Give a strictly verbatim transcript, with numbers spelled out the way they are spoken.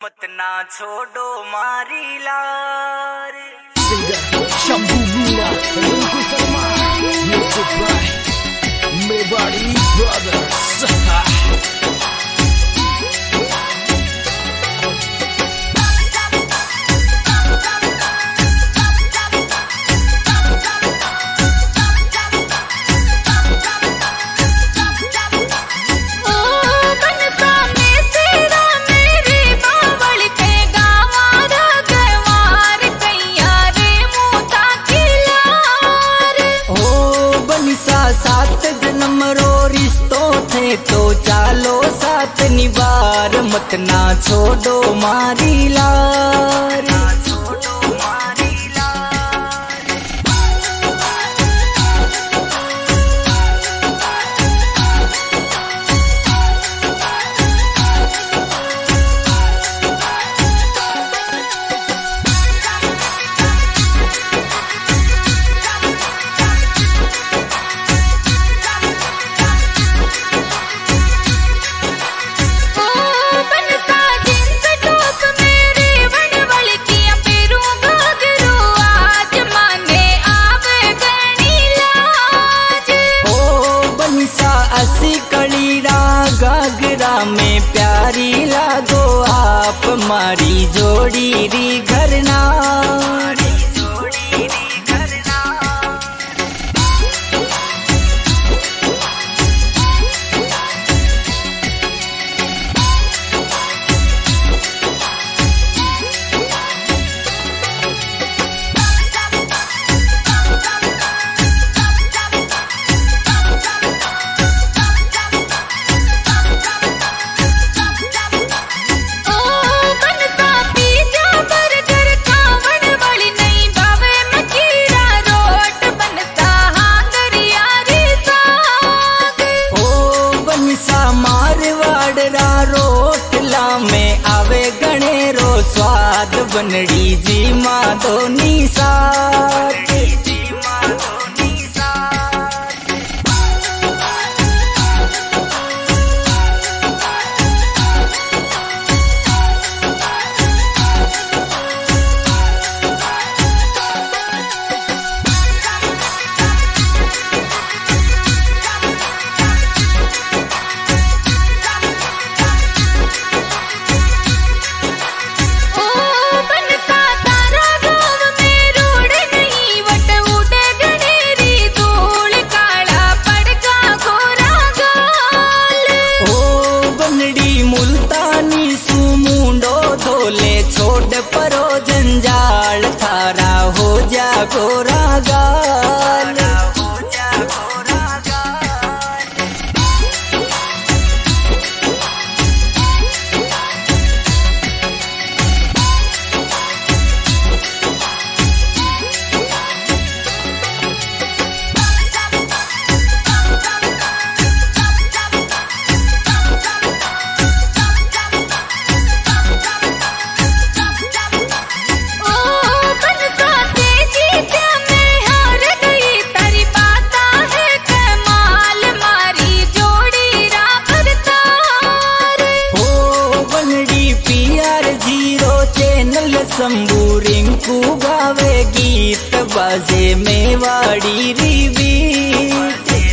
मत ना छोड़ो मारी लार Shambhu Meena Rinku Sharma music by Mewari brothers. सात जन्म रो रिश्तों थे तो चालो साथ निवार मत ना छोड़ो मारी लार। अस्सी कलीरा गागरा में प्यारी लागो आप मारी जोड़ी री घरना। रोटला में आवे गणेरो स्वाद बनड़ी जी माधोनी साथ। मुल्तानी सुमुंडो धोले छोड़ परो जंजाल थारा हो जा गोरा गाल। शंभू रिंकू गावे गीत बाजे मेवाड़ी री बीट।